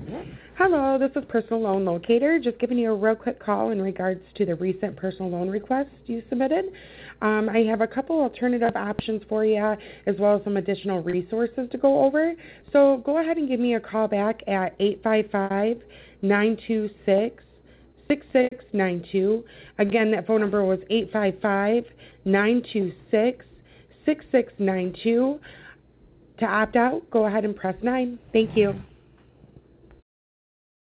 Hello, this is Personal Loan Locator. Just giving you a real quick call in regards to the recent personal loan request you submitted. I have a couple alternative options for you, as well as some additional resources to go over. So go ahead and give me a call back at 855-926-6692. Again, that phone number was 855-926-6692. To opt out, go ahead and press 9. Thank you.